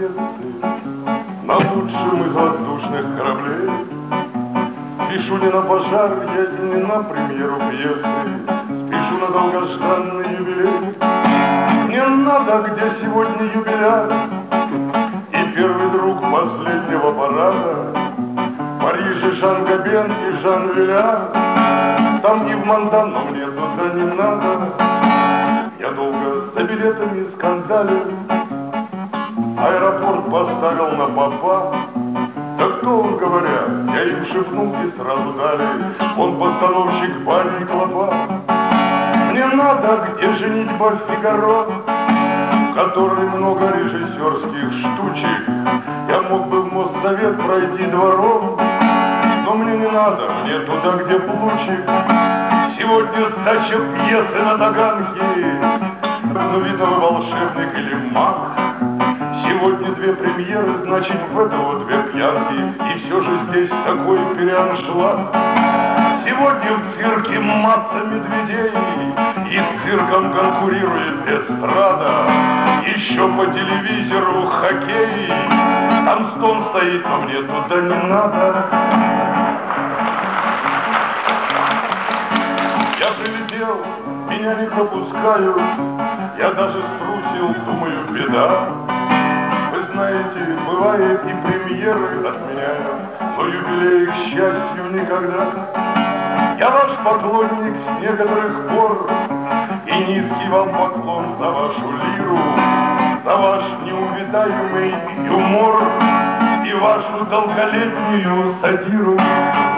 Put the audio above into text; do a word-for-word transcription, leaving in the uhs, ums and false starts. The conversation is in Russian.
Греции на лучшем из воздушных кораблей. Спешу не на пожар, я не на премьеру пьесы, спешу на долгожданный юбилей. Мне надо, где сегодня юбиляр и первый друг последнего парада. В Париже Жан Габен и Жан Виляр, там и в Монтан, но мне туда не надо. Я долго за билетами скандалил, аэропорт поставил на попа. Да кто он, говорят, я им шепнул и сразу дали. Он постановщик Барри Клопа. Мне надо, где женитьба Фигаро, в которой много режиссерских штучек. Я мог бы в Моссовет пройти двором, но мне не надо, мне туда, где плучик. Сегодня сдача пьесы на Таганке, ну, видно, вы волшебник или маг. Сегодня две премьеры, значит, в этого две пьянки, и все же здесь такой переаншлаг. Сегодня в цирке масса медведей, и с цирком конкурирует эстрада. Еще по телевизору хоккей, там стон стоит, но мне туда не надо. Я прилетел, меня не пропускают, я даже струсил, думаю, беда. Вы знаете, бывает и премьеры отменяют, но юбилей, к счастью, никогда. Я ваш поклонник с некоторых пор, и низкий вам поклон за вашу лиру, за ваш неувидаемый юмор и вашу долголетнюю сатиру.